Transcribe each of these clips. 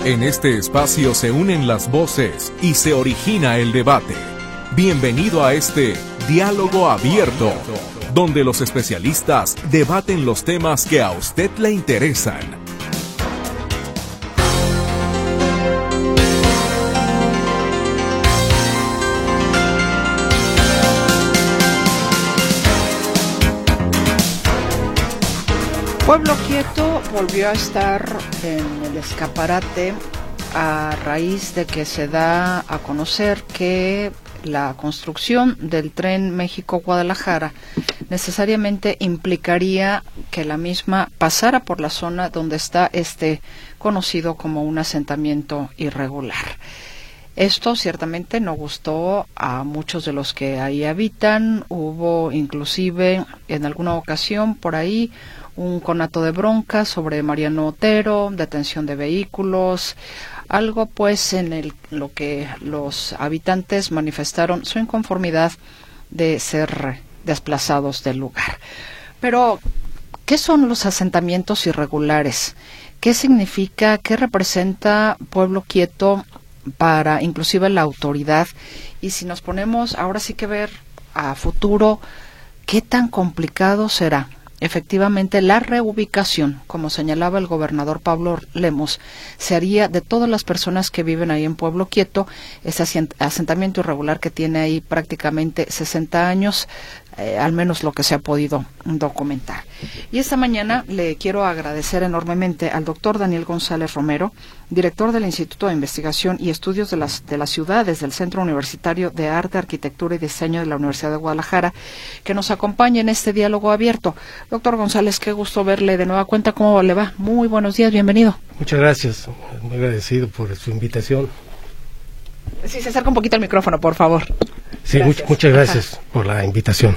En este espacio se unen las voces y se origina el debate. Bienvenido a este Diálogo Abierto, donde los especialistas debaten los temas que a usted le interesan. Pueblo Quieto volvió a estar en el escaparate a raíz de que se da a conocer que la construcción del tren México-Guadalajara necesariamente implicaría que la misma pasara por la zona donde está conocido como un asentamiento irregular. Esto ciertamente no gustó a muchos de los que ahí habitan. Hubo inclusive en alguna ocasión por ahí un conato de bronca sobre Mariano Otero, detención de vehículos, algo pues en lo que los habitantes manifestaron su inconformidad de ser desplazados del lugar. Pero, ¿qué son los asentamientos irregulares? ¿Qué significa, qué representa Pueblo Quieto para inclusive la autoridad? Y si nos ponemos ahora sí que ver a futuro, ¿qué tan complicado será? Efectivamente, la reubicación, como señalaba el gobernador Pablo Lemos, se haría de todas las personas que viven ahí en Pueblo Quieto, ese asentamiento irregular que tiene ahí prácticamente 60 años, al menos lo que se ha podido documentar. Y esta mañana le quiero agradecer enormemente al doctor Daniel González Romero, director del Instituto de Investigación y Estudios de las Ciudades del Centro Universitario de Arte, Arquitectura y Diseño de la Universidad de Guadalajara, que nos acompaña en este diálogo abierto. Doctor González, qué gusto verle de nueva cuenta. ¿Cómo le va? Muy buenos días, bienvenido. Muchas gracias, muy agradecido por su invitación. Sí, se acerca un poquito al micrófono, por favor. Sí, muchas gracias por la invitación.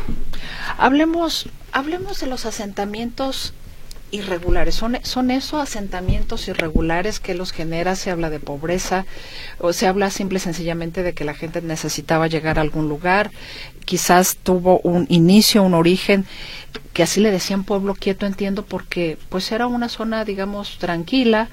Hablemos de los asentamientos irregulares. ¿Son esos asentamientos irregulares que los genera? ¿Se habla de pobreza o se habla simple y sencillamente de que la gente necesitaba llegar a algún lugar? Quizás tuvo un inicio, un origen, que así le decían Pueblo Quieto, entiendo, porque pues era una zona, digamos, tranquila,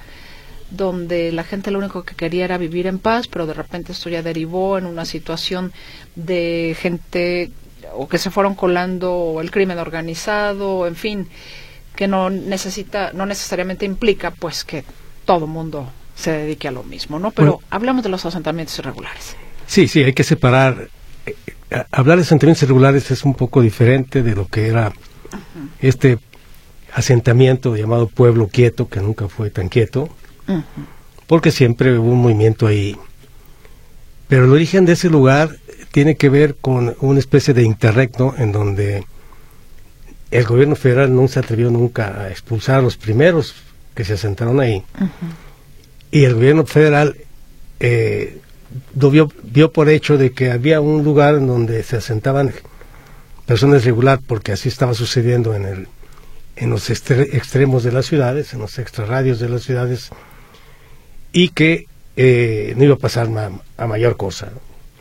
donde la gente lo único que quería era vivir en paz, pero de repente esto ya derivó en una situación de gente o que se fueron colando el crimen organizado, en fin, que no necesariamente implica pues que todo mundo se dedique a lo mismo, ¿no? Pero bueno, hablamos de los asentamientos irregulares. Sí, hay que separar. Hablar de asentamientos irregulares es un poco diferente de lo que era este asentamiento llamado Pueblo Quieto, que nunca fue tan quieto, porque siempre hubo un movimiento ahí. Pero el origen de ese lugar tiene que ver con una especie de interregno en donde el gobierno federal no se atrevió nunca a expulsar a los primeros que se asentaron ahí. Y el gobierno federal vio por hecho de que había un lugar en donde se asentaban personas regular, porque así estaba sucediendo en los extremos de las ciudades, en los extrarradios de las ciudades, y que no iba a pasar a mayor cosa.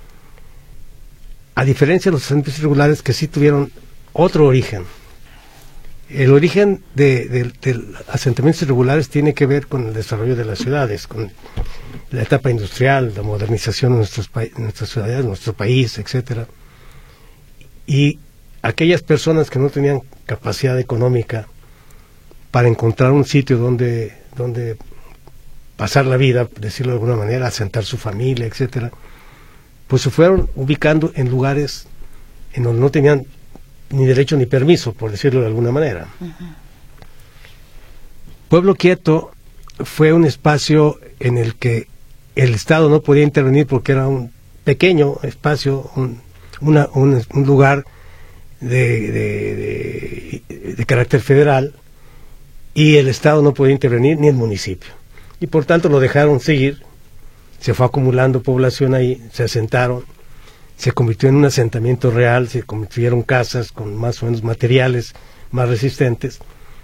A diferencia de los asentamientos irregulares que sí tuvieron otro origen. El origen de asentamientos irregulares tiene que ver con el desarrollo de las ciudades, con la etapa industrial, la modernización de nuestras ciudades, nuestro país, etcétera. Y aquellas personas que no tenían capacidad económica para encontrar un sitio donde pasar la vida, decirlo de alguna manera, asentar su familia, etcétera, pues se fueron ubicando en lugares en donde no tenían ni derecho ni permiso, por decirlo de alguna manera. Pueblo Quieto fue un espacio en el que el Estado no podía intervenir porque era un pequeño espacio, un lugar de carácter federal, y el Estado no podía intervenir ni el municipio. Y por tanto lo dejaron seguir, se fue acumulando población ahí, se asentaron, se convirtió en un asentamiento real, se construyeron casas con más o menos materiales más resistentes,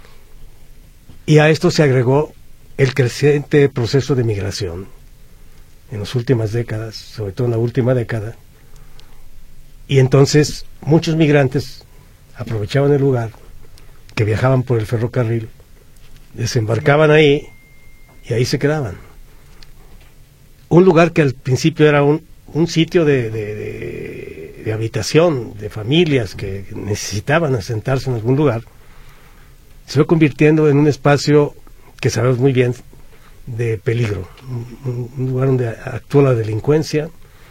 y a esto se agregó el creciente proceso de migración en las últimas décadas, sobre todo en la última década, y entonces muchos migrantes aprovechaban el lugar, que viajaban por el ferrocarril, desembarcaban ahí y ahí se quedaban. un lugar que al principio era un sitio de habitación, de familias que necesitaban asentarse en algún lugar, se fue convirtiendo en un espacio que sabemos muy bien de peligro, un lugar donde actúa la delincuencia.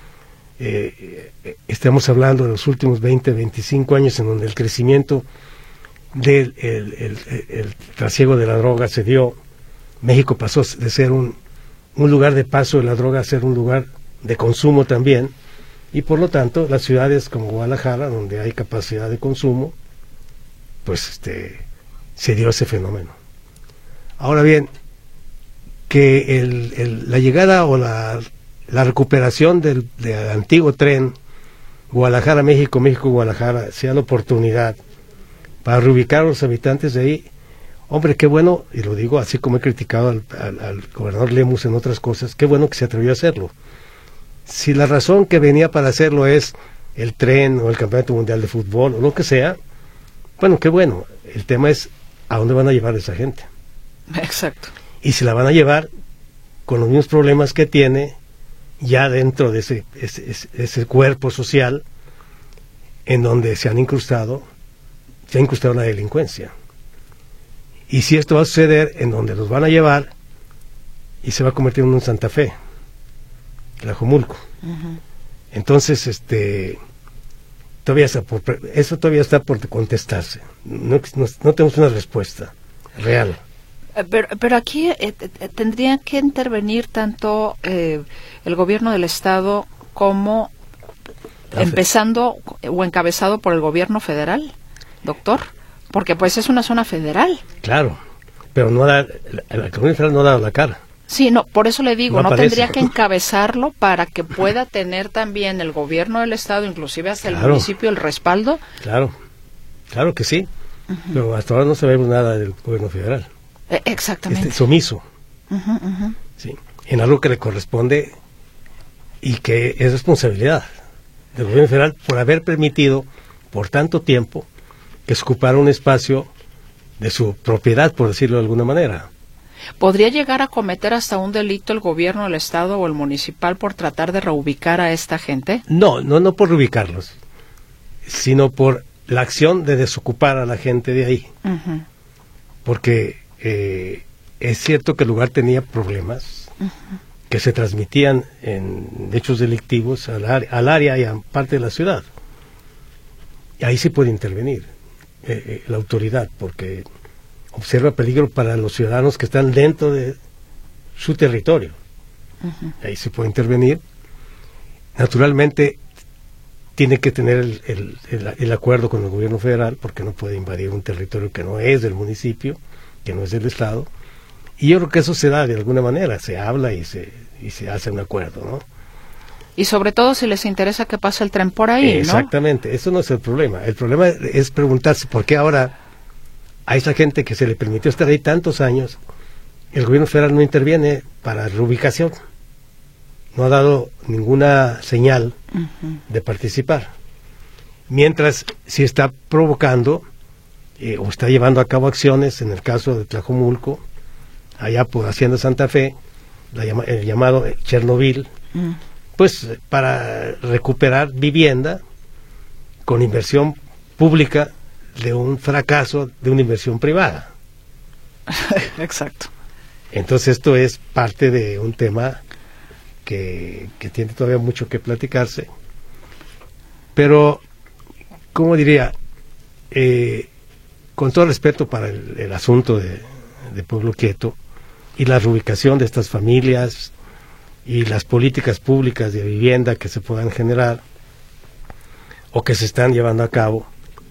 Estamos hablando de los últimos 20, 25 años en donde el crecimiento del el trasiego de la droga se dio. México pasó de ser un lugar de paso de la droga a ser un lugar de consumo también, y por lo tanto las ciudades como Guadalajara, donde hay capacidad de consumo, pues se dio ese fenómeno. Ahora bien, que la llegada o la recuperación del antiguo tren Guadalajara-México, México-Guadalajara sea la oportunidad para reubicar a los habitantes de ahí, hombre, qué bueno, y lo digo así como he criticado al gobernador Lemus en otras cosas, qué bueno que se atrevió a hacerlo. Si la razón que venía para hacerlo es el tren o el Campeonato Mundial de Fútbol o lo que sea, bueno, qué bueno. El tema es a dónde van a llevar a esa gente. Exacto. Y si la van a llevar con los mismos problemas que tiene ya dentro de ese cuerpo social en donde se ha incrustado la delincuencia. Y si esto va a suceder en donde los van a llevar y se va a convertir en un Santa Fe, Tlajomulco. Uh-huh. Entonces, eso todavía está por contestarse. No tenemos una respuesta real. Pero aquí tendría que intervenir tanto el gobierno del Estado como empezando o encabezado por el gobierno federal, doctor, porque pues es una zona federal. Claro, pero el gobierno federal no ha dado la cara. Sí, no, por eso le digo, no tendría que encabezarlo para que pueda tener también el gobierno del Estado, inclusive hasta el municipio, el respaldo. Claro que sí, uh-huh. Pero hasta ahora no sabemos nada del gobierno federal. Exactamente. Sumiso. Uh-huh, uh-huh. Sí, en algo que le corresponde y que es responsabilidad del gobierno federal por haber permitido por tanto tiempo que se ocupara un espacio de su propiedad, por decirlo de alguna manera. ¿Podría llegar a cometer hasta un delito el gobierno del Estado o el municipal por tratar de reubicar a esta gente? No por reubicarlos, sino por la acción de desocupar a la gente de ahí. Uh-huh. Porque es cierto que el lugar tenía problemas uh-huh. que se transmitían en hechos delictivos al área y a parte de la ciudad. Y ahí se puede intervenir la autoridad, porque observa peligro para los ciudadanos que están dentro de su territorio. Uh-huh. Ahí se puede intervenir. Naturalmente, tiene que tener el acuerdo con el gobierno federal, porque no puede invadir un territorio que no es del municipio, que no es del Estado. Y yo creo que eso se da de alguna manera, se habla y se hace un acuerdo, ¿no? Y sobre todo si les interesa que pase el tren por ahí, Exactamente, ¿no? Eso no es el problema. El problema es preguntarse por qué ahora a esa gente que se le permitió estar ahí tantos años, el gobierno federal no interviene para reubicación. No ha dado ninguna señal uh-huh. de participar. Mientras sí está provocando o está llevando a cabo acciones, en el caso de Tlajomulco, allá por Hacienda Santa Fe, el llamado Chernobyl, uh-huh. pues para recuperar vivienda con inversión pública de un fracaso de una inversión privada. Exacto. Entonces esto es parte de un tema que tiene todavía mucho que platicarse, pero ¿cómo diría? Con todo respeto para el asunto de Pueblo Quieto y la reubicación de estas familias y las políticas públicas de vivienda que se puedan generar o que se están llevando a cabo,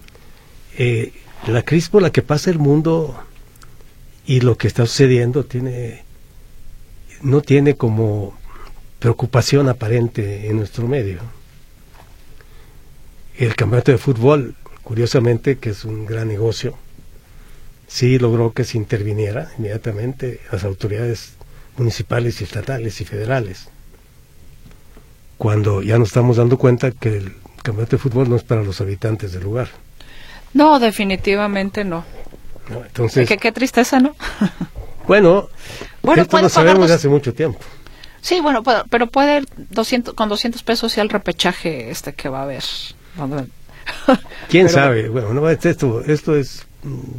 la crisis por la que pasa el mundo y lo que está sucediendo no tiene como preocupación aparente en nuestro medio. El campeonato de fútbol, curiosamente, que es un gran negocio, sí logró que se interviniera inmediatamente las autoridades municipales y estatales y federales, cuando ya nos estamos dando cuenta que el campeonato de fútbol no es para los habitantes del lugar. No, definitivamente no. Entonces, qué tristeza, ¿no? Bueno, esto lo sabemos desde hace mucho tiempo. Sí, bueno, pero puede ir con 200 pesos y al repechaje que va a haber. ¿Quién sabe? Bueno, no, esto es...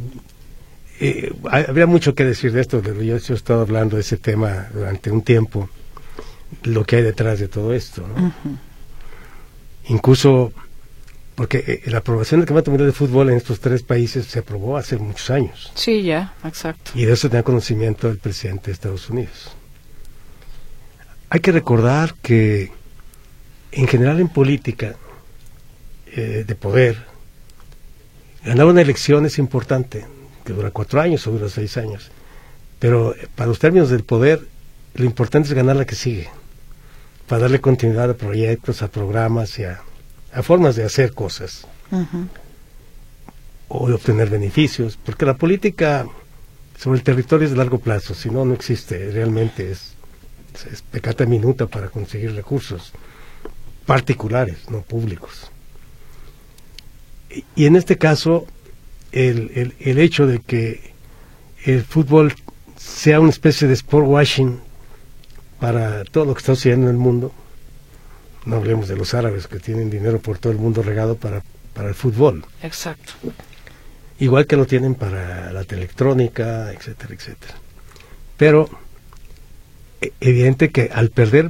habría mucho que decir de esto, pero yo he estado hablando de ese tema durante un tiempo, lo que hay detrás de todo esto, ¿no? Uh-huh. Incluso porque la aprobación del Campeonato Mundial de Fútbol en estos 3 países se aprobó hace muchos años. Sí, ya, exacto. Y de eso tenía conocimiento el presidente de Estados Unidos. Hay que recordar que en general en política de poder, ganar una elección es importante, que dura 4 años o dura 6 años, pero para los términos del poder lo importante es ganar la que sigue, para darle continuidad a proyectos, a programas y a formas de hacer cosas. Uh-huh. O de obtener beneficios, porque la política sobre el territorio es de largo plazo, si no, no existe, realmente es pecata minuta para conseguir recursos particulares, no públicos. Y en este caso, el hecho de que el fútbol sea una especie de sport washing para todo lo que está sucediendo en el mundo, no hablemos de los árabes que tienen dinero por todo el mundo regado para el fútbol. Exacto. Igual que lo tienen para la electrónica, etcétera, etcétera. Pero evidente que al perder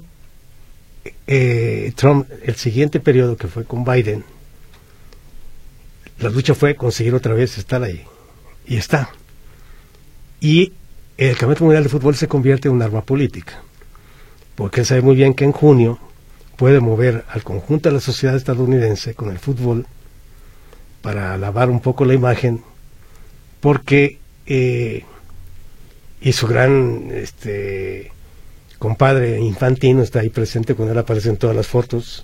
Trump el siguiente periodo, que fue con Biden, la lucha fue conseguir otra vez estar ahí. Y está. Y el Campeonato Mundial de Fútbol se convierte en un arma política. Porque él sabe muy bien que en junio puede mover al conjunto de la sociedad estadounidense con el fútbol para lavar un poco la imagen, porque y su gran compadre Infantino está ahí presente, cuando él aparece en todas las fotos.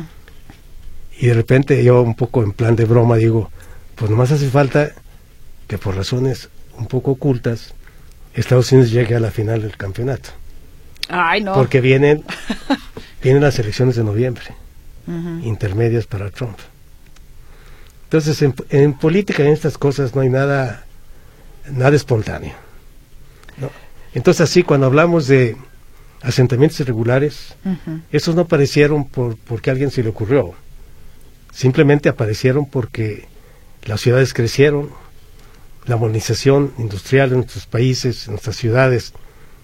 Y de repente yo, un poco en plan de broma, digo, pues nomás hace falta que por razones un poco ocultas Estados Unidos llegue a la final del campeonato. Ay, no. Porque vienen las elecciones de noviembre, intermedias para Trump. Entonces, en política, en estas cosas, no hay nada espontáneo, ¿no? Entonces, así, cuando hablamos de asentamientos irregulares, esos no aparecieron porque a alguien se le ocurrió. Simplemente aparecieron porque las ciudades crecieron, la modernización industrial en nuestros países, en nuestras ciudades,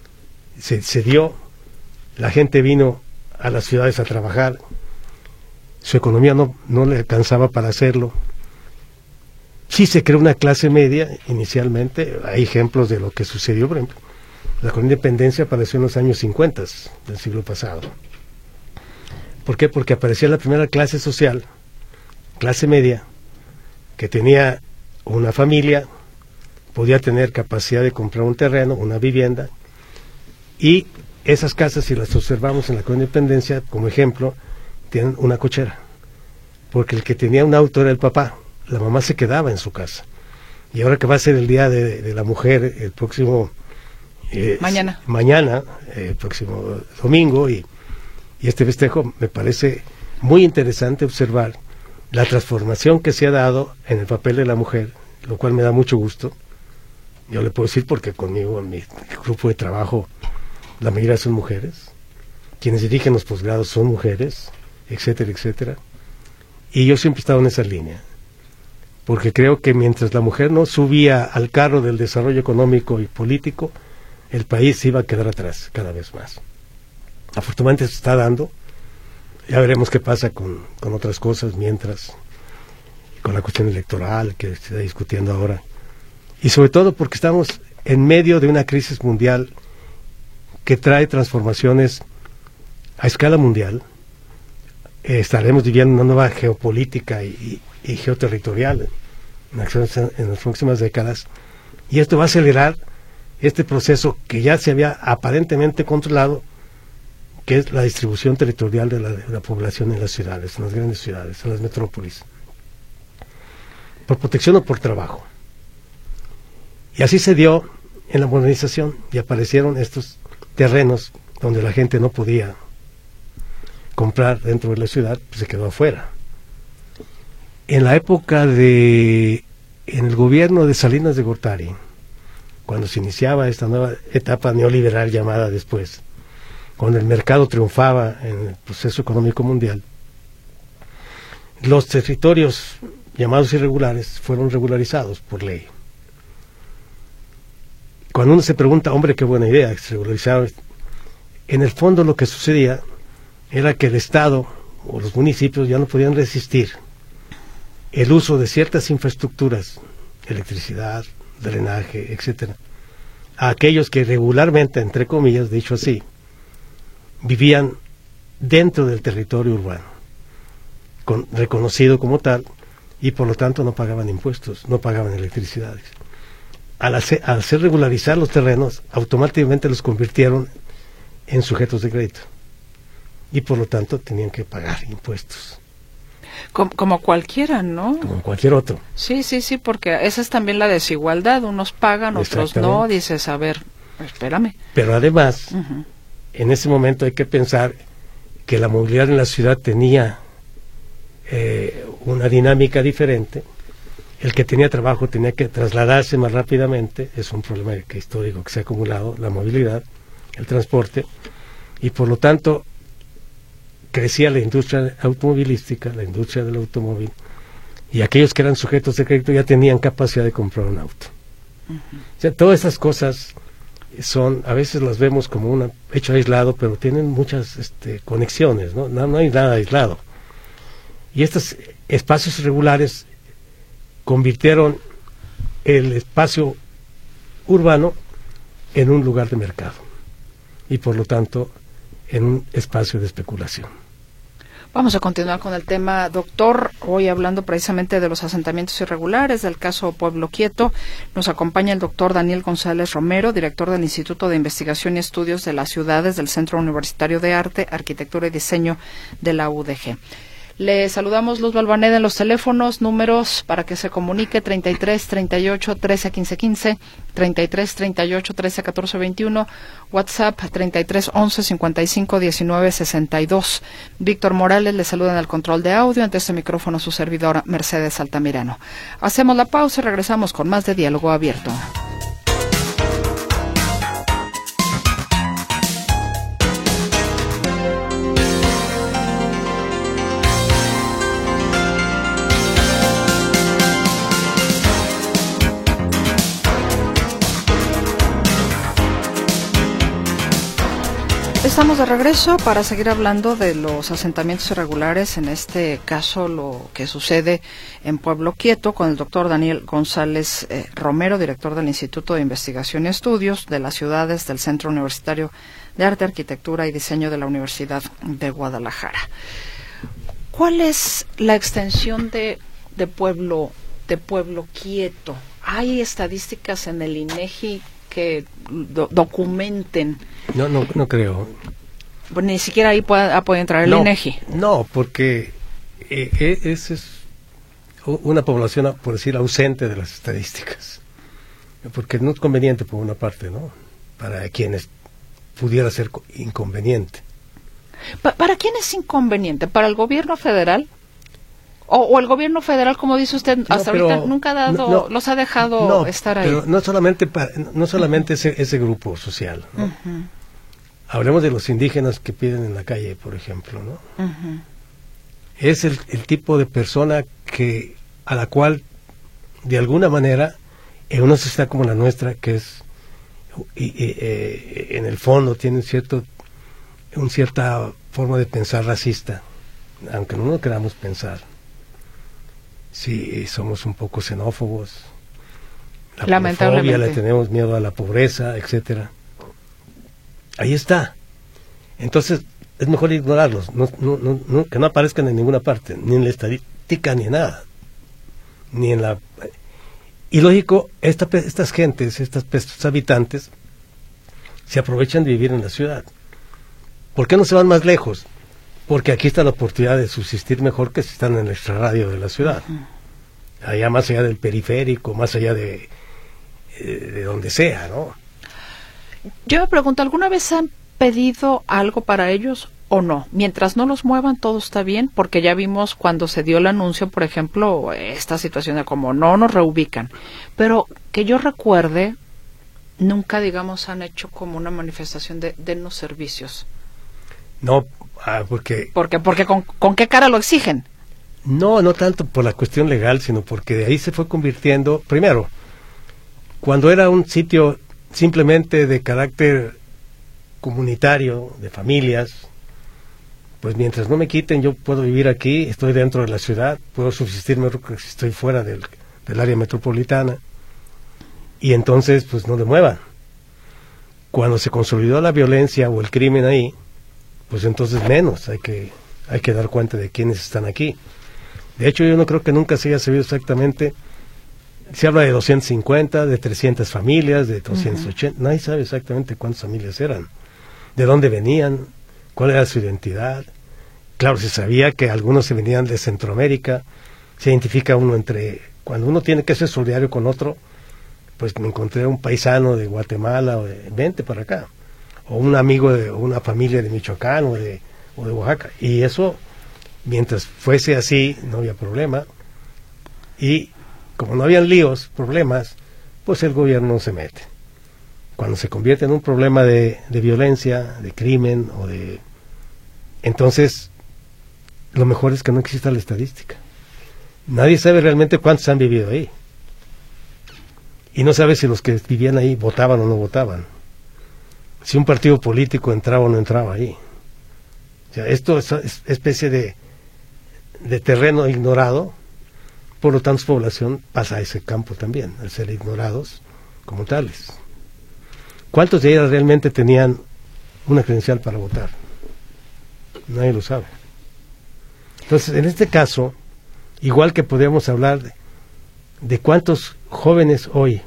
se dio, la gente vino a las ciudades a trabajar, su economía no le alcanzaba para hacerlo. Sí se creó una clase media inicialmente, hay ejemplos de lo que sucedió, por ejemplo, la independencia apareció en los años 50 del siglo pasado. ¿Por qué? Porque aparecía la primera clase social, clase media, que tenía una familia, podía tener capacidad de comprar un terreno, una vivienda, y esas casas, si las observamos en la independencia, como ejemplo, tienen una cochera, porque el que tenía un auto era el papá, la mamá se quedaba en su casa. Y ahora que va a ser el Día de la Mujer, el próximo mañana, el próximo domingo, y este festejo, me parece muy interesante observar la transformación que se ha dado en el papel de la mujer, lo cual me da mucho gusto. Yo le puedo decir porque conmigo, en mi grupo de trabajo, la mayoría son mujeres, quienes dirigen los posgrados son mujeres, etcétera, etcétera. Y yo siempre he estado en esa línea, porque creo que mientras la mujer no subía al carro del desarrollo económico y político, el país se iba a quedar atrás cada vez más. Afortunadamente se está dando, ya veremos qué pasa con otras cosas mientras, con la cuestión electoral que se está discutiendo ahora, y sobre todo porque estamos en medio de una crisis mundial que trae transformaciones a escala mundial. Estaremos viviendo una nueva geopolítica y geoterritorial en las próximas décadas, y esto va a acelerar este proceso que ya se había aparentemente controlado, que es la distribución territorial de la población en las ciudades, en las grandes ciudades, en las metrópolis, por protección o por trabajo. Y así se dio en la modernización, y aparecieron estos terrenos donde la gente no podía comprar dentro de la ciudad, pues se quedó afuera. En la época en el gobierno de Salinas de Gortari, cuando se iniciaba esta nueva etapa neoliberal llamada después, cuando el mercado triunfaba en el proceso económico mundial, los territorios llamados irregulares fueron regularizados por ley. Cuando uno se pregunta, hombre, qué buena idea, se regularizaron, en el fondo lo que sucedía era que el Estado o los municipios ya no podían resistir el uso de ciertas infraestructuras, electricidad, drenaje, etcétera, a aquellos que regularmente, entre comillas, dicho así, vivían dentro del territorio urbano, reconocido como tal, y por lo tanto no pagaban impuestos, no pagaban electricidades. Al hacer regularizar los terrenos, automáticamente los convirtieron en sujetos de crédito, y por lo tanto tenían que pagar impuestos. Como cualquiera, ¿no? Como cualquier otro. Sí, porque esa es también la desigualdad. Unos pagan, otros no. Dices, a ver, espérame. Pero además, en ese momento hay que pensar que la movilidad en la ciudad tenía una dinámica diferente. El que tenía trabajo tenía que trasladarse más rápidamente. Es un problema histórico que se ha acumulado, la movilidad, el transporte, y por lo tanto crecía la industria automovilística, la industria del automóvil, y aquellos que eran sujetos de crédito ya tenían capacidad de comprar un auto. O sea, todas esas cosas a veces las vemos como un hecho aislado, pero tienen muchas conexiones, ¿no? No hay nada aislado. Y estos espacios irregulares convirtieron el espacio urbano en un lugar de mercado, y por lo tanto en un espacio de especulación. Vamos a continuar con el tema, doctor. Hoy hablando precisamente de los asentamientos irregulares, del caso Pueblo Quieto, nos acompaña el doctor Daniel González Romero, director del Instituto de Investigación y Estudios de las Ciudades del Centro Universitario de Arte, Arquitectura y Diseño de la UDG. Le saludamos Luz Balvaneda en los teléfonos, números para que se comunique: 33 38 13 15 15, 33 38 13 14 21, WhatsApp 33 11 55 19 62. Víctor Morales le saluda en el control de audio. Ante este micrófono su servidora Mercedes Altamirano. Hacemos la pausa y regresamos con más de Diálogo Abierto. Estamos de regreso para seguir hablando de los asentamientos irregulares, en este caso lo que sucede en Pueblo Quieto, con el doctor Daniel González Romero, director del Instituto de Investigación y Estudios de las Ciudades del Centro Universitario de Arte, Arquitectura y Diseño de la Universidad de Guadalajara. ¿Cuál es la extensión de Pueblo Quieto? ¿Hay estadísticas en el INEGI que documenten? No creo. Pues ni siquiera ahí puede entrar el INEGI. No, porque esa es una población, por decir, ausente de las estadísticas. Porque no es conveniente, por una parte, ¿no? Para quienes pudiera ser inconveniente. ¿Para quién es inconveniente? ¿Para el gobierno federal? ¿O el gobierno federal, como dice usted, hasta ahorita nunca ha dado, los ha dejado estar ahí? Pero no solamente ese grupo social, ¿no? Uh-huh. Hablemos de los indígenas que piden en la calle, por ejemplo, ¿no? Uh-huh. Es el tipo de persona a la cual, de alguna manera, en una sociedad como la nuestra, que es, en el fondo, tiene una cierta forma de pensar racista, aunque no lo queramos pensar. Sí, somos un poco xenófobos. La xenofobia, le tenemos miedo a la pobreza, etcétera. Ahí está. Entonces, es mejor ignorarlos, que no aparezcan en ninguna parte, ni en la estadística, ni en nada. Y lógico, estas gentes, estos habitantes, se aprovechan de vivir en la ciudad. ¿Por qué no se van más lejos? Porque aquí está la oportunidad de subsistir mejor que si están en el extrarradio de la ciudad. Uh-huh. Allá más allá del periférico, más allá de donde sea, ¿no? Yo me pregunto, ¿alguna vez han pedido algo para ellos o no? Mientras no los muevan, todo está bien, porque ya vimos cuando se dio el anuncio, por ejemplo, esta situación de como no nos reubican. Pero que yo recuerde, nunca, digamos, han hecho como una manifestación de dennos servicios. No, porque ¿con qué cara lo exigen? no tanto por la cuestión legal, sino porque de ahí se fue convirtiendo, primero, cuando era un sitio simplemente de carácter comunitario, de familias, pues mientras no me quiten, yo puedo vivir aquí, estoy dentro de la ciudad, puedo subsistir mejor que si estoy fuera del área metropolitana, y entonces pues no le muevan. Cuando se consolidó la violencia o el crimen ahí, pues entonces menos, hay que dar cuenta de quiénes están aquí. De hecho, yo no creo que nunca se haya sabido exactamente. Se habla de 250, de 300 familias, de 280, nadie sabe exactamente cuántas familias eran, de dónde venían, cuál era su identidad. Claro, se sabía que algunos se venían de Centroamérica, se identifica uno cuando uno tiene que ser solidario con otro, pues me encontré un paisano de Guatemala, vente para acá, o un amigo de una familia de Michoacán o de Oaxaca, y eso, mientras fuese así, no había problema, y como no habían problemas, pues el gobierno se mete. Cuando se convierte en un problema de violencia, de crimen, entonces, lo mejor es que no exista la estadística. Nadie sabe realmente cuántos han vivido ahí. Y no sabe si los que vivían ahí votaban o no votaban. Si un partido político entraba o no entraba ahí. O sea, esto es especie de terreno ignorado. Por lo tanto, su población pasa a ese campo también, al ser ignorados como tales. ¿Cuántos de ellos realmente tenían una credencial para votar? Nadie lo sabe. Entonces, en este caso, igual que podemos hablar de cuántos jóvenes hoy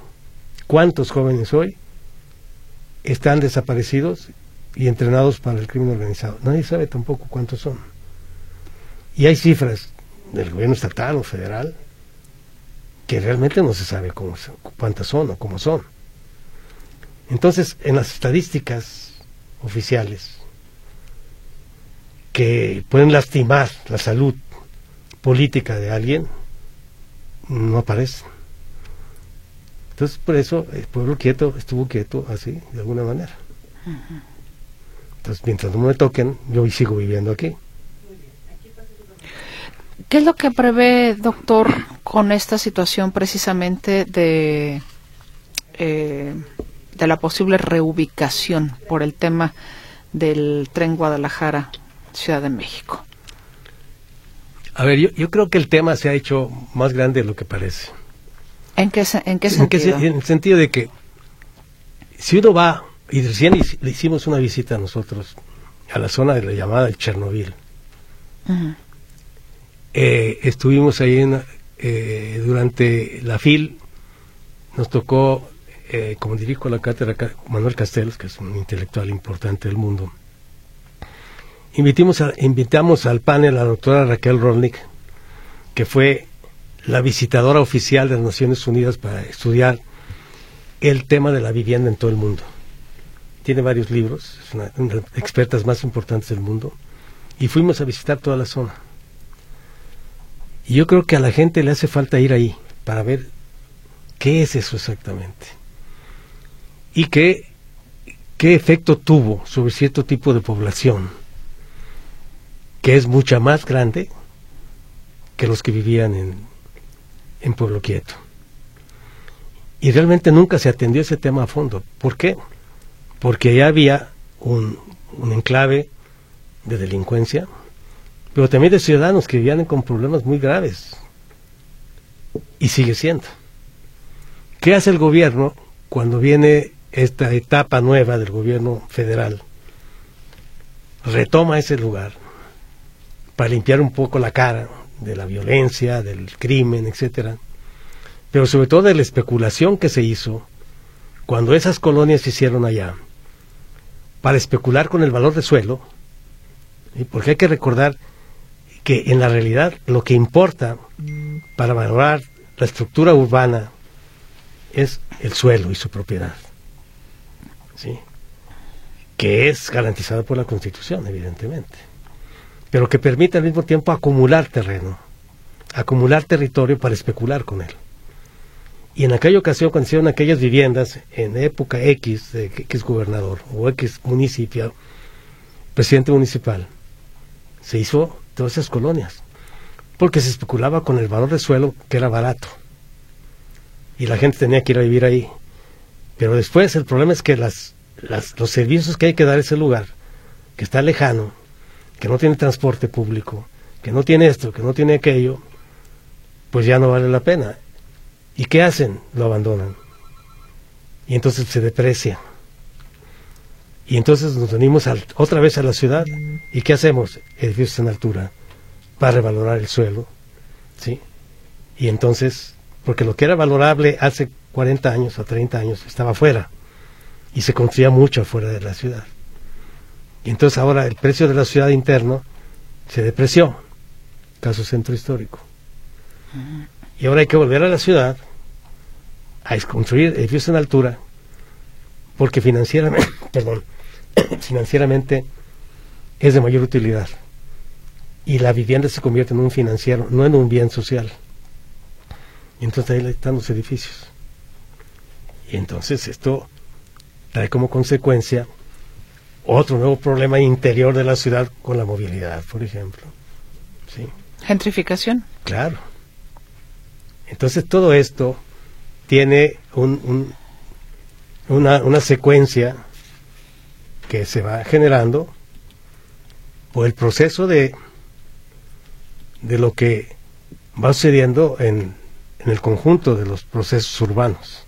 están desaparecidos y entrenados para el crimen organizado. Nadie sabe tampoco cuántos son. Y hay cifras del gobierno estatal o federal que realmente no se sabe cuántas son o cómo son. Entonces, en las estadísticas oficiales que pueden lastimar la salud política de alguien, no aparecen. Entonces, por eso el pueblo estuvo quieto así, de alguna manera. Entonces, mientras no me toquen, yo sigo viviendo aquí. ¿Qué es lo que prevé, doctor, con esta situación precisamente de la posible reubicación por el tema del tren Guadalajara, Ciudad de México? A ver, yo creo que el tema se ha hecho más grande de lo que parece. ¿En qué sentido? En el sentido de que si uno va, y recién le hicimos una visita a nosotros a la zona de la llamada de Chernobyl. Estuvimos ahí durante la FIL, nos tocó, como dirijo la cátedra, Manuel Castelos, que es un intelectual importante del mundo. Invitamos al panel a la doctora Raquel Rolnick, que fue la visitadora oficial de las Naciones Unidas para estudiar el tema de la vivienda en todo el mundo. Tiene varios libros, es una de las expertas más importantes del mundo, y fuimos a visitar toda la zona. Y yo creo que a la gente le hace falta ir ahí para ver qué es eso exactamente y qué efecto tuvo sobre cierto tipo de población, que es mucha más grande que los que vivían en Pueblo Quieto. Y realmente nunca se atendió ese tema a fondo. ¿Por qué? Porque allá había un enclave de delincuencia, pero también de ciudadanos que vivían con problemas muy graves. Y sigue siendo. ¿Qué hace el gobierno cuando viene esta etapa nueva del gobierno federal? Retoma ese lugar para limpiar un poco la cara de la violencia, del crimen, etcétera, pero sobre todo de la especulación que se hizo cuando esas colonias se hicieron allá, para especular con el valor de suelo, ¿sí? Porque hay que recordar que en la realidad lo que importa para valorar la estructura urbana es el suelo y su propiedad, ¿sí? Que es garantizado por la Constitución, evidentemente, pero que permite al mismo tiempo acumular terreno, acumular territorio para especular con él. Y en aquella ocasión, cuando hicieron aquellas viviendas en época X de X gobernador o X municipio, presidente municipal, se hizo todas esas colonias, porque se especulaba con el valor del suelo, que era barato, y la gente tenía que ir a vivir ahí. Pero después el problema es que los servicios que hay que dar a ese lugar, que está lejano, que no tiene transporte público, que no tiene esto, que no tiene aquello, pues ya no vale la pena. ¿Y qué hacen? Lo abandonan. Y entonces se deprecia. Y entonces nos venimos otra vez a la ciudad. ¿Y qué hacemos? Edificios en altura para revalorar el suelo, ¿sí? Y entonces, porque lo que era valorable hace 40 años o 30 años estaba afuera y se construía mucho afuera de la ciudad. Y entonces ahora el precio de la ciudad interno se depreció, caso centro histórico. Y ahora hay que volver a la ciudad a construir edificios en altura, porque financieramente, financieramente es de mayor utilidad. Y la vivienda se convierte en un financiero, no en un bien social. Y entonces ahí están los edificios. Y entonces esto trae como consecuencia otro nuevo problema interior de la ciudad con la movilidad, por ejemplo. ¿Sí? Gentrificación. Claro. Entonces todo esto tiene una secuencia que se va generando por el proceso de lo que va sucediendo en el conjunto de los procesos urbanos.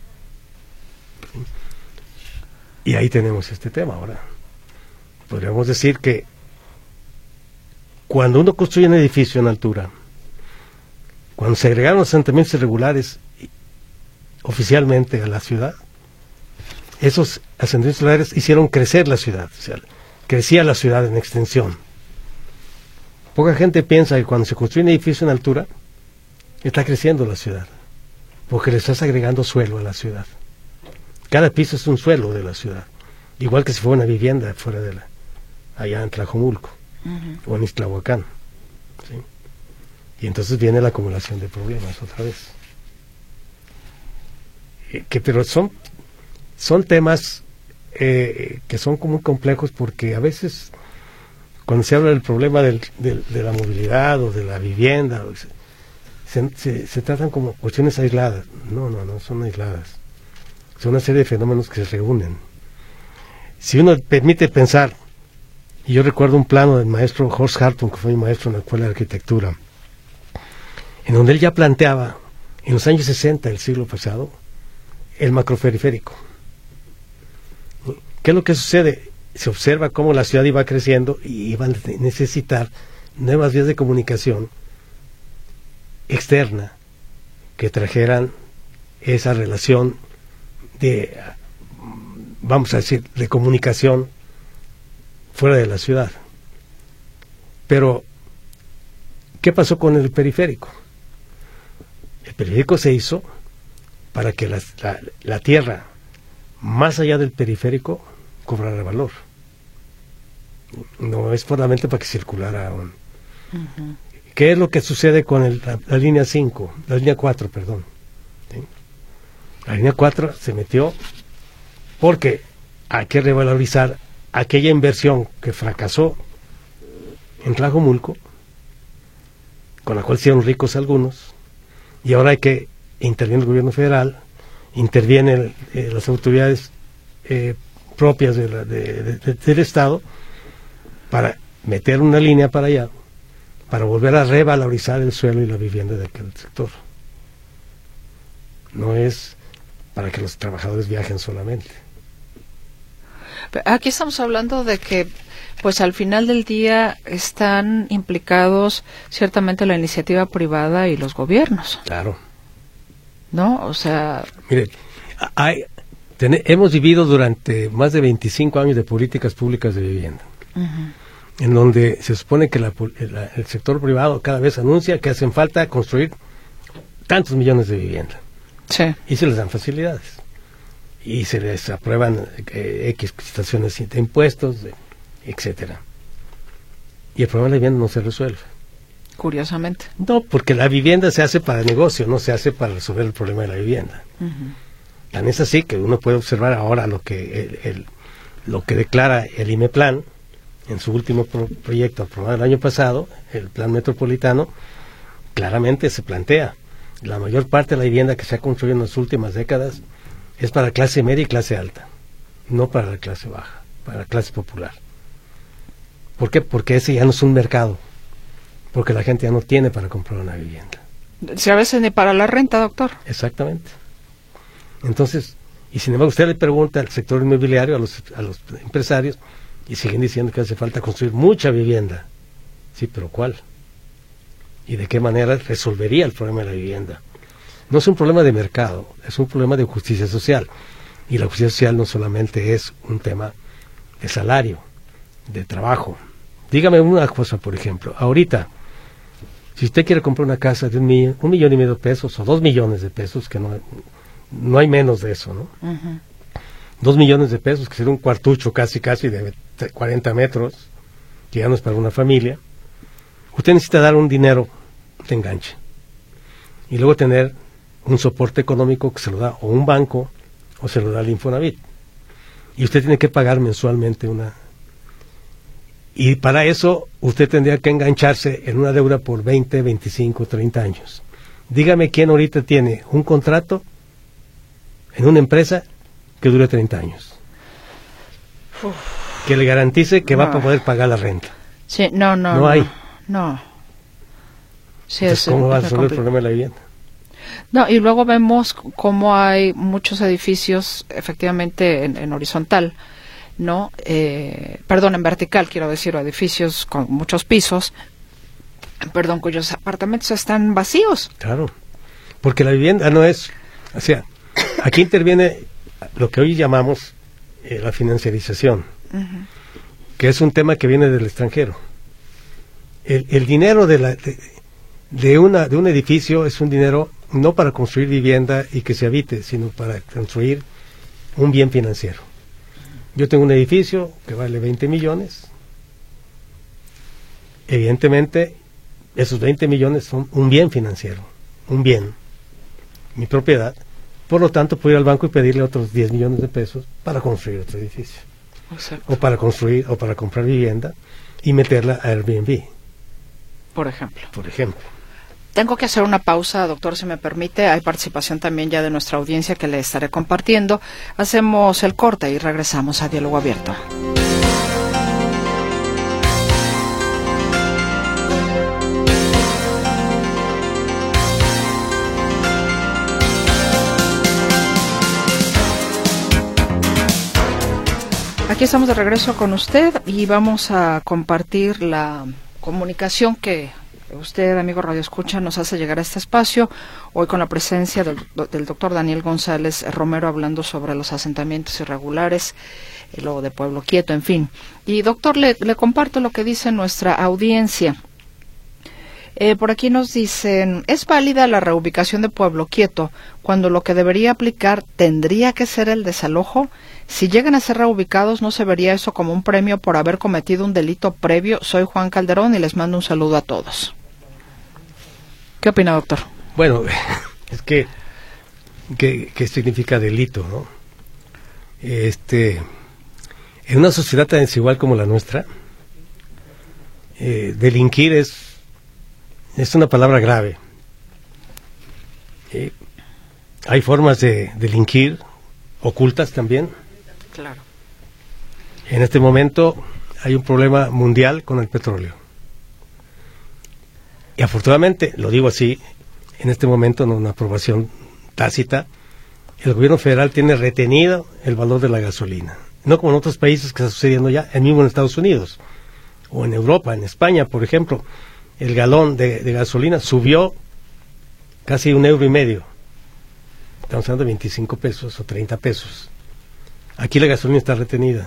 Y ahí tenemos este tema ahora. Podríamos decir que cuando uno construye un edificio en altura, cuando se agregaron los asentamientos irregulares oficialmente a la ciudad, esos asentamientos irregulares hicieron crecer la ciudad, o sea, crecía la ciudad en extensión. Poca gente piensa que cuando se construye un edificio en altura, está creciendo la ciudad, porque le estás agregando suelo a la ciudad. Cada piso es un suelo de la ciudad, igual que si fuera una vivienda fuera de allá en Tlajomulco, o en Ixtlahuacán, ¿sí? Y entonces viene la acumulación de problemas otra vez. Pero son temas que son muy complejos, porque a veces cuando se habla del problema de la movilidad o de la vivienda, se tratan como cuestiones aisladas. No son aisladas. Son una serie de fenómenos que se reúnen. Si uno permite pensar, y yo recuerdo un plano del maestro Horst Hartung, que fue mi maestro en la Escuela de Arquitectura, en donde él ya planteaba, en los años 60 del siglo pasado, el macroperiférico. ¿Qué es lo que sucede? Se observa cómo la ciudad iba creciendo y iba a necesitar nuevas vías de comunicación externa que trajeran esa relación de, vamos a decir, de comunicación fuera de la ciudad. Pero, ¿qué pasó con el periférico? El periférico se hizo para que la tierra más allá del periférico cobrara valor. No es solamente para que circulara. ¿Qué es lo que sucede con la línea 5? La línea 4, perdón. ¿Sí? La línea 4 se metió porque hay que revalorizar aquella inversión que fracasó en Tlajomulco, con la cual hicieron ricos algunos, y ahora hay que interviene el gobierno federal, intervienen las autoridades propias del Estado para meter una línea para allá, para volver a revalorizar el suelo y la vivienda de aquel sector. No es para que los trabajadores viajen solamente. Aquí estamos hablando de que, pues al final del día están implicados ciertamente la iniciativa privada y los gobiernos. Claro. ¿No? O sea... Mire, hemos vivido durante más de 25 años de políticas públicas de vivienda, en donde se supone que el sector privado cada vez anuncia que hacen falta construir tantos millones de viviendas. Sí. Y se les dan facilidades. Y se les aprueban X estaciones de impuestos, etcétera. Y el problema de la vivienda no se resuelve. Curiosamente. No, porque la vivienda se hace para negocio, no se hace para resolver el problema de la vivienda. Tan es así que uno puede observar ahora lo que declara el IMEPLAN en su último proyecto aprobado el año pasado, el plan metropolitano, claramente se plantea, la mayor parte de la vivienda que se ha construido en las últimas décadas es para clase media y clase alta, no para la clase baja, para la clase popular. ¿Por qué? Porque ese ya no es un mercado, porque la gente ya no tiene para comprar una vivienda. Si a veces ni para la renta, doctor. Exactamente. Entonces, y sin embargo usted le pregunta al sector inmobiliario, a los empresarios, y siguen diciendo que hace falta construir mucha vivienda. Sí, pero ¿cuál? ¿Y de qué manera resolvería el problema de la vivienda? No es un problema de mercado, es un problema de justicia social. Y la justicia social no solamente es un tema de salario, de trabajo. Dígame una cosa, por ejemplo, ahorita, si usted quiere comprar una casa de 1,5 millones de pesos o 2 millones de pesos, que no hay menos de eso, ¿no? 2 millones de pesos, que sería un cuartucho casi de 40 metros, que ya no es para una familia. Usted necesita dar un dinero de enganche y luego tener un soporte económico que se lo da o un banco o se lo da el Infonavit. Y usted tiene que pagar mensualmente y para eso usted tendría que engancharse en una deuda por 20, 25, 30 años. Dígame quién ahorita tiene un contrato en una empresa que dure 30 años. Que le garantice que va a poder pagar la renta. Sí, no hay. No. Sí, entonces, ¿cómo va a resolver el problema de la vivienda? No, y luego vemos cómo hay muchos edificios, efectivamente, en horizontal, ¿no? En vertical, quiero decir, edificios con muchos pisos, cuyos apartamentos están vacíos. Claro, porque la vivienda no es... O sea, aquí interviene lo que hoy llamamos la financiarización, que es un tema que viene del extranjero. El dinero de un edificio es un dinero no para construir vivienda y que se habite, sino para construir un bien financiero. Yo tengo un edificio que vale 20 millones. Evidentemente, esos 20 millones son un bien financiero, un bien, mi propiedad. Por lo tanto, puedo ir al banco y pedirle otros 10 millones de pesos para construir otro edificio. Exacto. O para construir, o para comprar vivienda y meterla a Airbnb. Por ejemplo. Tengo que hacer una pausa, doctor, si me permite. Hay participación también ya de nuestra audiencia que le estaré compartiendo. Hacemos el corte y regresamos a Diálogo Abierto. Aquí estamos de regreso con usted y vamos a compartir la comunicación que usted, amigo Radio Escucha, nos hace llegar a este espacio, hoy con la presencia del doctor Daniel González Romero, hablando sobre los asentamientos irregulares, lo de Pueblo Quieto, en fin. Y doctor, le comparto lo que dice nuestra audiencia. Por aquí nos dicen, ¿es válida la reubicación de Pueblo Quieto cuando lo que debería aplicar tendría que ser el desalojo? Si llegan a ser reubicados, ¿no se vería eso como un premio por haber cometido un delito previo? Soy Juan Calderón y les mando un saludo a todos. ¿Qué opina, doctor? Bueno, es que ¿qué significa delito, no? En una sociedad tan desigual como la nuestra, delinquir es una palabra grave. Hay formas de delinquir ocultas también. Claro. En este momento hay un problema mundial con el petróleo. Y afortunadamente, lo digo así, en este momento, en una aprobación tácita, el gobierno federal tiene retenido el valor de la gasolina. No como en otros países que está sucediendo ya, el mismo en Estados Unidos, o en Europa, en España, por ejemplo, el galón de gasolina subió casi 1,5 euros. Estamos hablando de 25 pesos o 30 pesos. Aquí la gasolina está retenida.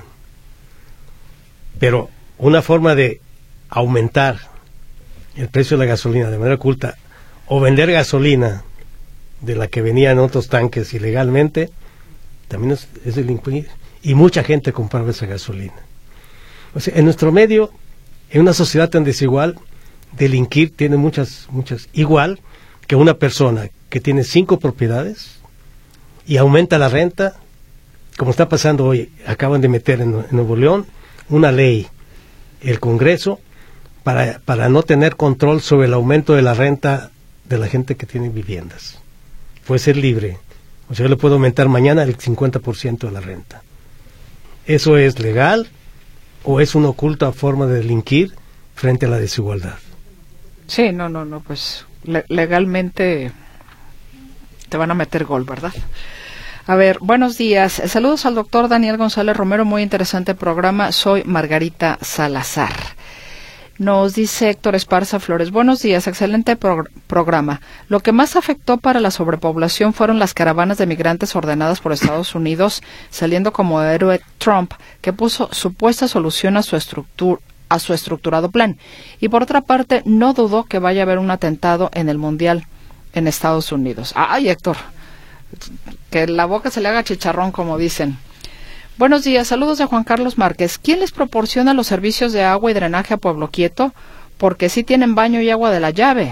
Pero una forma de aumentar el precio de la gasolina de manera oculta o vender gasolina de la que venía en otros tanques ilegalmente, también es delinquir. Y mucha gente compraba esa gasolina. O sea, en nuestro medio, en una sociedad tan desigual, delinquir tiene muchas, igual que una persona que tiene 5 propiedades y aumenta la renta, como está pasando hoy. Acaban de meter en Nuevo León una ley el Congreso para no tener control sobre el aumento de la renta de la gente que tiene viviendas. Puede ser libre. O sea, yo le puedo aumentar mañana el 50% de la renta. ¿Eso es legal o es una oculta forma de delinquir frente a la desigualdad? Sí, no, pues legalmente te van a meter gol, ¿verdad? A ver, buenos días. Saludos al doctor Daniel González Romero, muy interesante programa. Soy Margarita Salazar. Nos dice Héctor Esparza Flores, buenos días, excelente programa. Lo que más afectó para la sobrepoblación fueron las caravanas de migrantes ordenadas por Estados Unidos, saliendo como héroe Trump, que puso supuesta solución a su estructurado plan. Y por otra parte, no dudo que vaya a haber un atentado en el Mundial en Estados Unidos. Ay, Héctor, que la boca se le haga chicharrón, como dicen. Buenos días, saludos de Juan Carlos Márquez. ¿Quién les proporciona los servicios de agua y drenaje a Pueblo Quieto? Porque sí tienen baño y agua de la llave.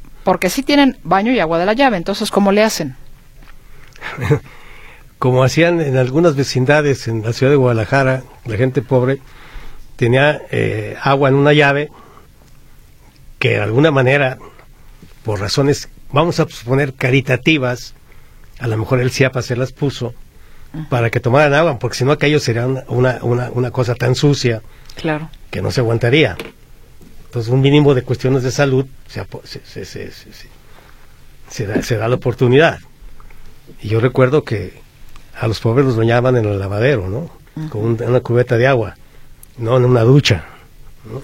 Entonces, ¿cómo le hacen? Como hacían en algunas vecindades en la ciudad de Guadalajara, la gente pobre tenía agua en una llave que de alguna manera, por razones, vamos a suponer, caritativas, a lo mejor el CIAPA se las puso para que tomaran agua, porque si no aquello sería una cosa tan sucia, claro, que no se aguantaría. Entonces un mínimo de cuestiones de salud se da la oportunidad. Y yo recuerdo que a los pobres los bañaban en el lavadero, ¿no? Con una cubeta de agua, no en una ducha, ¿no?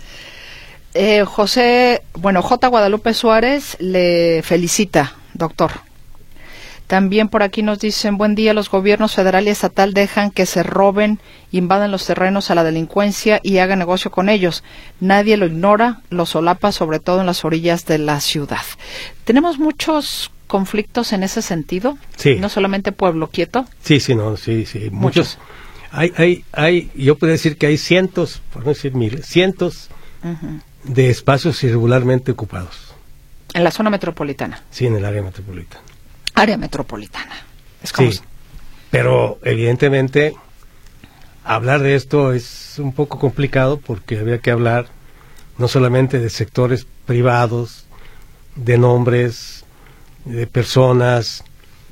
J. Guadalupe Suárez le felicita, doctor. También por aquí nos dicen, buen día, los gobiernos federal y estatal dejan que se roben, invadan los terrenos a la delincuencia y hagan negocio con ellos. Nadie lo ignora, lo solapa, sobre todo en las orillas de la ciudad. ¿Tenemos muchos conflictos en ese sentido? Sí. ¿No solamente Pueblo Quieto? Sí, muchos. Yo podría decir que hay cientos, por no decir miles, cientos de espacios irregularmente ocupados. En la zona metropolitana. Sí, en el área metropolitana. Área metropolitana. Es como... Sí, pero evidentemente hablar de esto es un poco complicado porque habría que hablar no solamente de sectores privados, de nombres, de personas,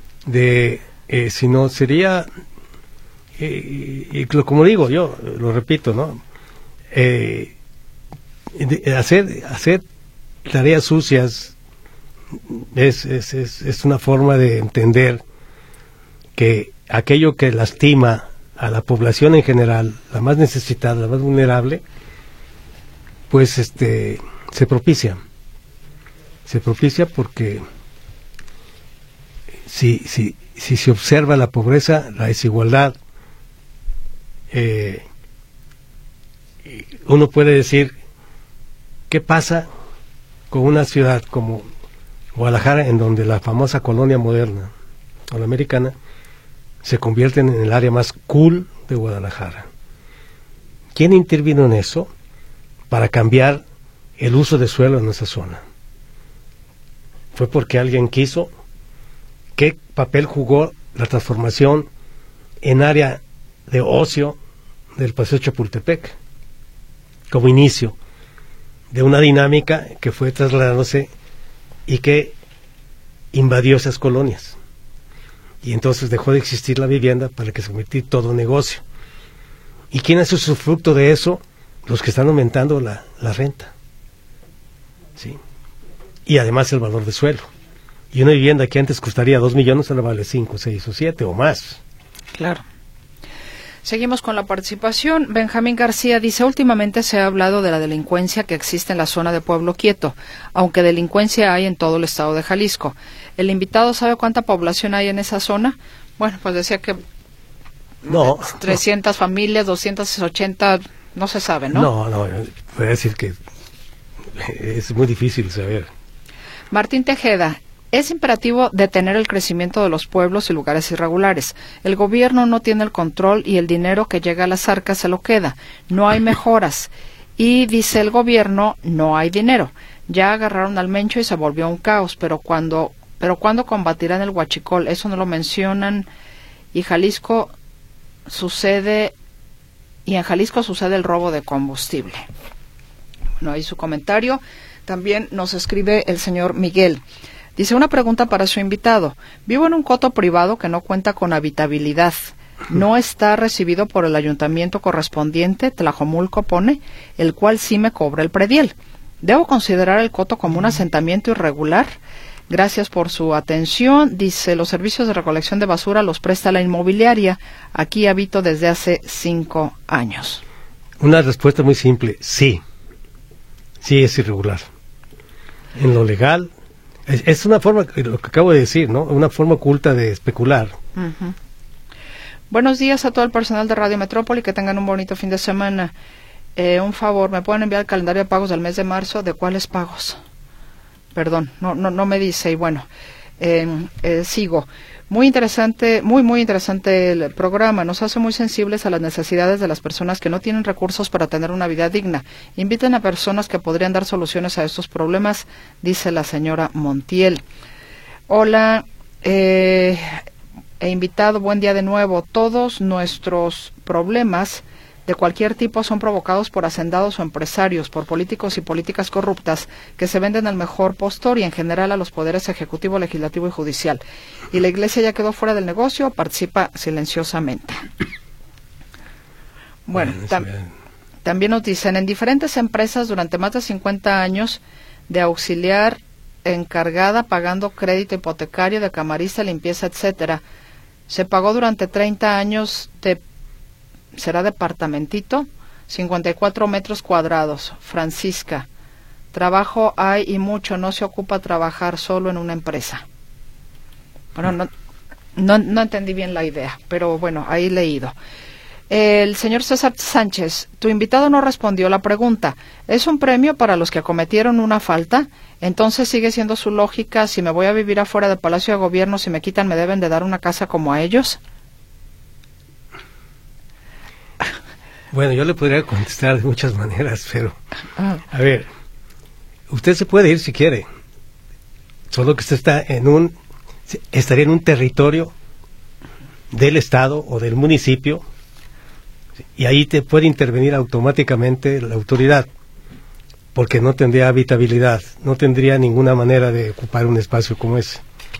sino sería, como digo yo, lo repito, ¿no? Hacer tareas sucias es una forma de entender que aquello que lastima a la población en general, la más necesitada, la más vulnerable, pues se propicia porque si se observa la pobreza, la desigualdad, uno puede decir ¿qué pasa con una ciudad como Guadalajara, en donde la famosa colonia moderna o la americana se convierte en el área más cool de Guadalajara? ¿Quién intervino en eso para cambiar el uso de suelo en esa zona? ¿Fue porque alguien quiso? ¿Qué papel jugó la transformación en área de ocio del Paseo Chapultepec como inicio de una dinámica que fue trasladándose y que invadió esas colonias? Y entonces dejó de existir la vivienda para que se convirtiera todo negocio. ¿Y quién hace su fruto de eso? Los que están aumentando la renta, ¿sí? Y además el valor de suelo. Y una vivienda que antes costaría 2 millones ahora vale 5, 6 o 7 o más. Claro. Seguimos con la participación. Benjamín García dice, últimamente se ha hablado de la delincuencia que existe en la zona de Pueblo Quieto, aunque delincuencia hay en todo el estado de Jalisco. ¿El invitado sabe cuánta población hay en esa zona? Bueno, pues decía que 300 familias, 280, no se sabe, ¿no? No, voy a decir que es muy difícil saber. Martín Tejeda, es imperativo detener el crecimiento de los pueblos y lugares irregulares. El gobierno no tiene el control y el dinero que llega a las arcas se lo queda. No hay mejoras. Y dice el gobierno, no hay dinero. Ya agarraron al Mencho y se volvió un caos. Pero ¿cuándo combatirán el huachicol? Eso no lo mencionan. Y Jalisco sucede y en Jalisco sucede el robo de combustible. Bueno, ahí su comentario. También nos escribe el señor Miguel. Dice, una pregunta para su invitado. Vivo en un coto privado que no cuenta con habitabilidad. No está recibido por el ayuntamiento correspondiente, Tlajomulco pone, el cual sí me cobra el predial. ¿Debo considerar el coto como un asentamiento irregular? Gracias por su atención. Dice, los servicios de recolección de basura los presta la inmobiliaria. Aquí habito desde hace 5 años. Una respuesta muy simple, sí. Sí es irregular. En lo legal, es una forma, lo que acabo de decir, ¿no? Una forma oculta de especular. Uh-huh. Buenos días a todo el personal de Radio Metrópoli, que tengan un bonito fin de semana. Un favor, ¿me pueden enviar el calendario de pagos del mes de marzo? ¿De cuáles pagos? Perdón, no me dice. Y bueno, sigo. Muy interesante, muy interesante el programa. Nos hace muy sensibles a las necesidades de las personas que no tienen recursos para tener una vida digna. Inviten a personas que podrían dar soluciones a estos problemas, dice la señora Montiel. Hola, invitado, buen día de nuevo. Todos nuestros problemas de cualquier tipo son provocados por hacendados o empresarios, por políticos y políticas corruptas que se venden al mejor postor y en general a los poderes ejecutivo, legislativo y judicial. Y la Iglesia ya quedó fuera del negocio, participa silenciosamente. Bueno, también nos dicen, en diferentes empresas durante más de 50 años de auxiliar encargada pagando crédito hipotecario, de camarista, limpieza, etcétera, se pagó durante 30 años será departamentito, 54 metros cuadrados, Francisca. Trabajo hay y mucho, no se ocupa trabajar solo en una empresa. Bueno, no entendí bien la idea, pero bueno, ahí leído. El señor César Sánchez, tu invitado no respondió la pregunta. ¿Es un premio para los que cometieron una falta? Entonces sigue siendo su lógica, si me voy a vivir afuera del Palacio de Gobierno, si me quitan, ¿me deben de dar una casa como a ellos? Bueno, yo le podría contestar de muchas maneras, pero a ver, usted se puede ir si quiere, solo que usted estaría en un territorio del Estado o del municipio y ahí te puede intervenir automáticamente la autoridad, porque no tendría habitabilidad, no tendría ninguna manera de ocupar un espacio como ese.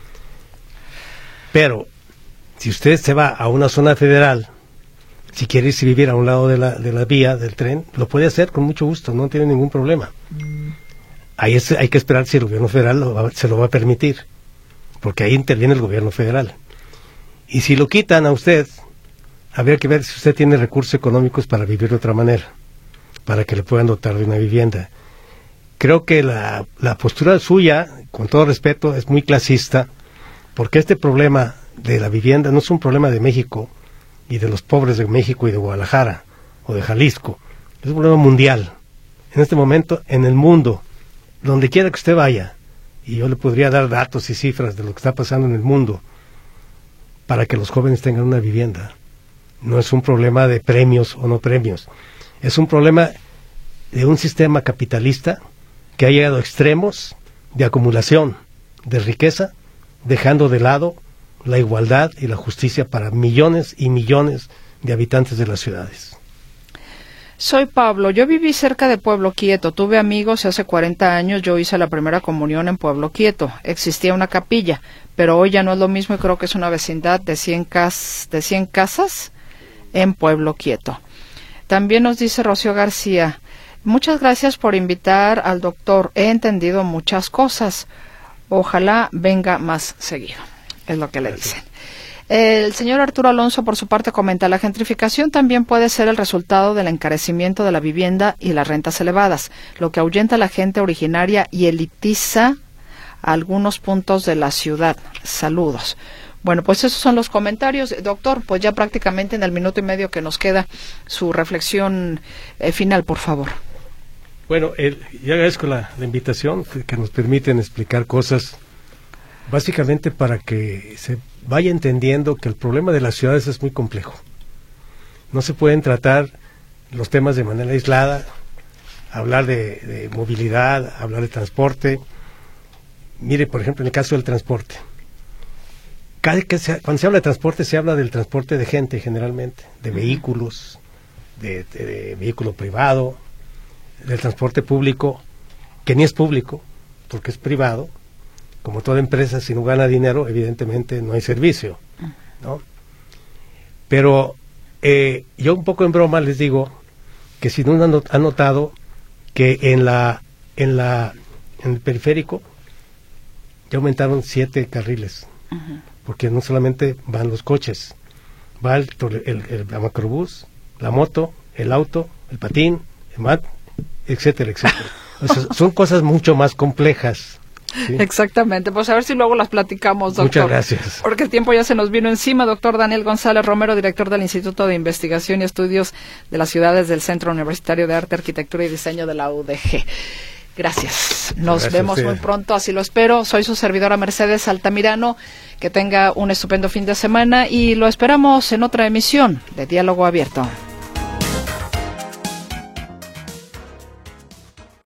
Pero si usted se va a una zona federal, si quiere irse vivir a un lado de la vía del tren, lo puede hacer con mucho gusto, no tiene ningún problema. Ahí hay que esperar si el gobierno federal se lo va a permitir, porque ahí interviene el gobierno federal. Y si lo quitan a usted, habría que ver si usted tiene recursos económicos para vivir de otra manera, para que le puedan dotar de una vivienda. Creo que la postura suya, con todo respeto, es muy clasista, porque este problema de la vivienda no es un problema de México y de los pobres de México y de Guadalajara o de Jalisco, es un problema mundial. En este momento, en el mundo, donde quiera que usted vaya, y yo le podría dar datos y cifras de lo que está pasando en el mundo, para que los jóvenes tengan una vivienda. No es un problema de premios o no premios, es un problema de un sistema capitalista que ha llegado a extremos de acumulación de riqueza, dejando de lado la igualdad y la justicia para millones y millones de habitantes de las ciudades. Soy Pablo, yo viví cerca de Pueblo Quieto, tuve amigos y hace 40 años yo hice la primera comunión en Pueblo Quieto, existía una capilla, pero hoy ya no es lo mismo y creo que es una vecindad de 100 casas en Pueblo Quieto. También nos dice Rocío García, muchas gracias por invitar al doctor, he entendido muchas cosas, ojalá venga más seguido. Es lo que le dicen. El señor Arturo Alonso, por su parte, comenta, la gentrificación también puede ser el resultado del encarecimiento de la vivienda y las rentas elevadas, lo que ahuyenta a la gente originaria y elitiza algunos puntos de la ciudad. Saludos. Bueno, pues esos son los comentarios. Doctor, pues ya prácticamente en el minuto y medio que nos queda, su reflexión final, por favor. Bueno, yo agradezco la invitación que nos permiten explicar cosas, básicamente para que se vaya entendiendo que el problema de las ciudades es muy complejo. No se pueden tratar los temas de manera aislada, hablar de movilidad, hablar de transporte. Mire, por ejemplo, en el caso del transporte. Cuando se habla de transporte, se habla del transporte de gente generalmente, de vehículos, de vehículo privado, del transporte público, que ni es público, porque es privado. Como toda empresa, si no gana dinero, evidentemente no hay servicio, ¿no? Pero yo un poco en broma les digo que si no han notado que en el periférico ya aumentaron 7 carriles, porque no solamente van los coches, va la macrobús, la moto, el auto, el patín, el mat, etcétera, etcétera. O sea, son cosas mucho más complejas. ¿Sí? Exactamente, pues a ver si luego las platicamos, doctor. Muchas gracias. Porque el tiempo ya se nos vino encima. Doctor Daniel González Romero, director del Instituto de Investigación y Estudios de las Ciudades del Centro Universitario de Arte, Arquitectura y Diseño de la UDG. Gracias. Nos vemos muy pronto, así lo espero. Soy su servidora Mercedes Altamirano. Que tenga un estupendo fin de semana y lo esperamos en otra emisión de Diálogo Abierto.